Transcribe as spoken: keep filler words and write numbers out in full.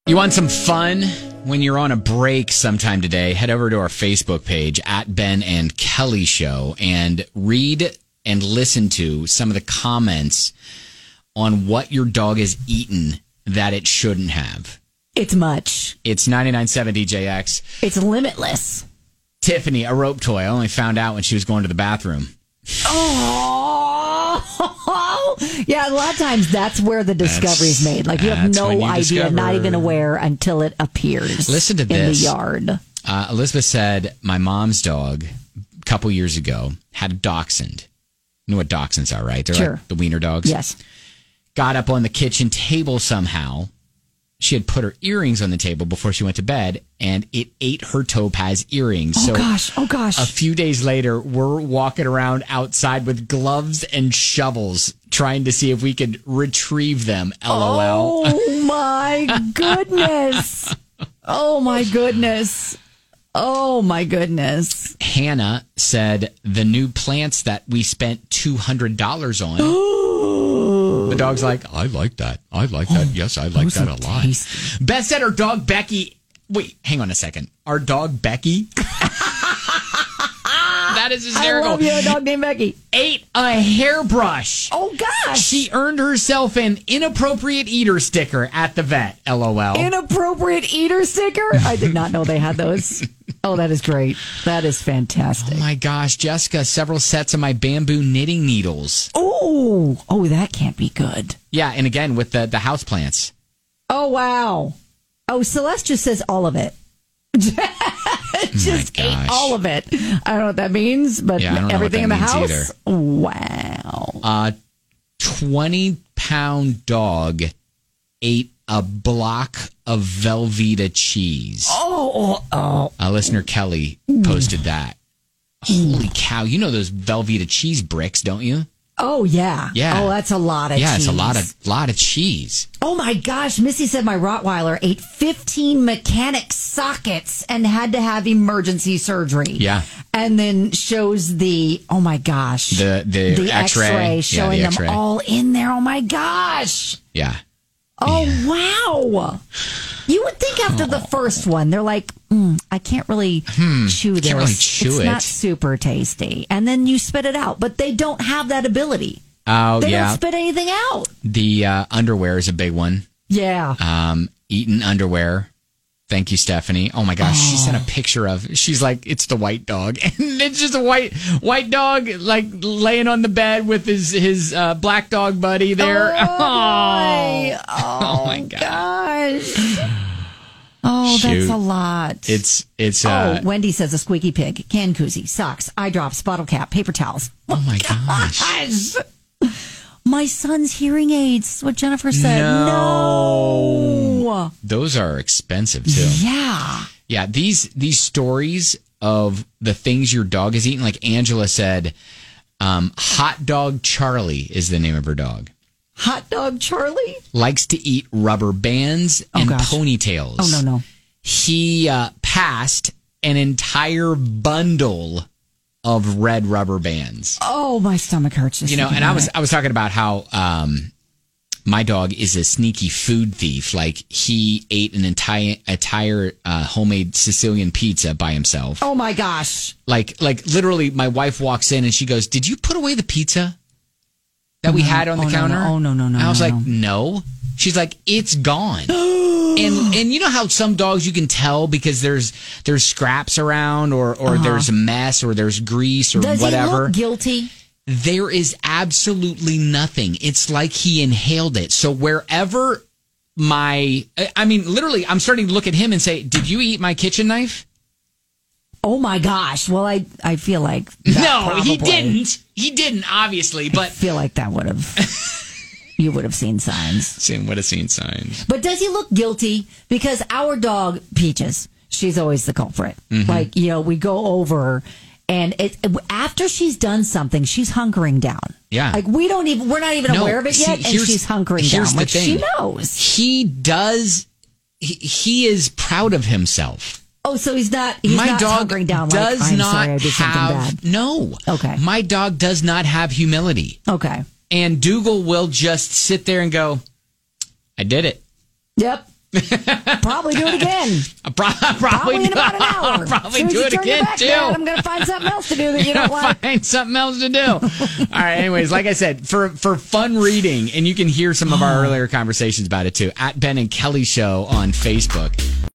You want some fun when you're on a break sometime today? Head over to our Facebook page at Ben and Kelly Show and read and listen to some of the comments on what your dog has eaten that it shouldn't have. It's much. It's ninety-nine point seven D J X. It's limitless. Tiffany, a rope toy. I only found out when she was going to the bathroom. Oh, yeah. A lot of times that's where the discovery is made. Like you have no you idea, discover. not even aware until it appears. Listen to in this. the yard. Uh, Elizabeth said, my mom's dog a couple years ago had a dachshund. You know what dachshunds are, right? They're Sure. like the wiener dogs. Yes. Got up on the kitchen table somehow. She had put her earrings on the table before she went to bed, and it ate her topaz earrings. Oh, so gosh. Oh, gosh. a few days later, we're walking around outside with gloves and shovels trying to see if we could retrieve them. LOL. Oh, my goodness. Oh, my goodness. Oh, my goodness. Hannah said the new plants that we spent two hundred dollars on. The dog's like, I like that. I like that. Yes, I like Those that a look lot. tasty. Beth said our dog Becky. Wait, hang on a second. Our dog Becky. That is hysterical. I love you, a dog named Becky. Ate a hairbrush. Oh, gosh. She earned herself an inappropriate eater sticker at the vet. LOL. Inappropriate eater sticker? I did not know they had those. Oh, that is great. That is fantastic. Oh my gosh, Jessica, several sets of my bamboo knitting needles. Oh, oh, that can't be good. Yeah, and again with the, the houseplants. Oh, wow. Oh, Celeste just says all of it. Just my ate gosh. all of it. I don't know what that means, but Yeah, I don't know everything in what the that means house. Wow. A twenty pound dog ate a block of Velveeta cheese. Oh, oh, oh. Uh, listener Kelly posted that. Holy cow. You know those Velveeta cheese bricks, don't you? Oh, yeah. Yeah. Oh, that's a lot of yeah, cheese. it's a lot of lot of cheese. Oh, my gosh. Missy said my Rottweiler ate fifteen mechanic sockets and had to have emergency surgery. Yeah. And then shows the, oh, my gosh. The the, the X-ray, X-ray Yeah, showing the them X-ray. all in there. Oh, my gosh. Yeah. Oh, wow. You would think after the first one, they're like, mm, I can't really chew this. can't really chew it's it. not super tasty. And then you spit it out. But they don't have that ability. Oh, They yeah. don't spit anything out. The uh, underwear is a big one. Yeah. Um, eaten underwear. Thank you, Stephanie. Oh my gosh, she sent Oh. a picture of. She's like, it's the white dog, and it's just a white white dog like laying on the bed with his his uh, black dog buddy there. Oh, boy. Oh, my God. gosh. Oh, Shoot. that's a lot. It's it's. Uh, oh, Wendy says a squeaky pig, can koozie, socks, eye drops, bottle cap, paper towels. oh my gosh. Gosh. My son's hearing aids. That's what Jennifer said. No. No. Those are expensive too. Yeah. Yeah, these these stories of the things your dog has eaten, like Angela said, um, Hot Dog Charlie is the name of her dog. Hot dog Charlie? Likes to eat rubber bands Oh, and gosh. ponytails. Oh, no, no. He uh, passed an entire bundle of red rubber bands. Oh, my stomach hurts. Just You know, thinking and I about was it. I was talking about how um, my dog is a sneaky food thief. Like he ate an entire entire uh, homemade Sicilian pizza by himself. Oh, my gosh. Like like literally, my wife walks in and she goes, "Did you put away the pizza that we no. had on the Oh, no, counter?" no. Oh, no, no, no, And I was no, like, no. "No." She's like, "It's gone." And and you know how some dogs you can tell because there's there's scraps around or or Uh-huh. there's a mess or there's grease or Does whatever. he look guilty? There is absolutely nothing. It's like he inhaled it. So wherever my, I mean, literally, I'm starting to look at him and say, "Did you eat my kitchen knife?" Oh, my gosh. Well, I, I feel like that No, he probably- didn't. He didn't, obviously, I but feel like that would have... You would have seen signs. Sam would have seen signs. But does he look guilty? Because our dog, Peaches, she's always the culprit. Mm-hmm. Like, you know, we go over and it, after she's done something, she's hunkering down. Yeah. Like, we don't even, we're not even No, aware of it see, yet, and here's- she's hunkering here's down. the Like, she thing. knows. He does, he, he is proud of himself. Oh, so he's not, he's my not dog hunkering down does like, I'm not sorry, I did something have, bad. no. Okay. My dog does not have humility. Okay. And Dougal will just sit there and go, "I did it. Yep. Probably do it again. I'll pro- I'll probably, Probably in do, about an hour. I'll probably As soon as do you it turn your again, back, too. Dad, I'm going to find something else to do that you don't like. Find something else to do. All right. Anyways, like I said, for for fun reading, and you can hear some of our earlier conversations about it too, at Ben and Kelly Show on Facebook.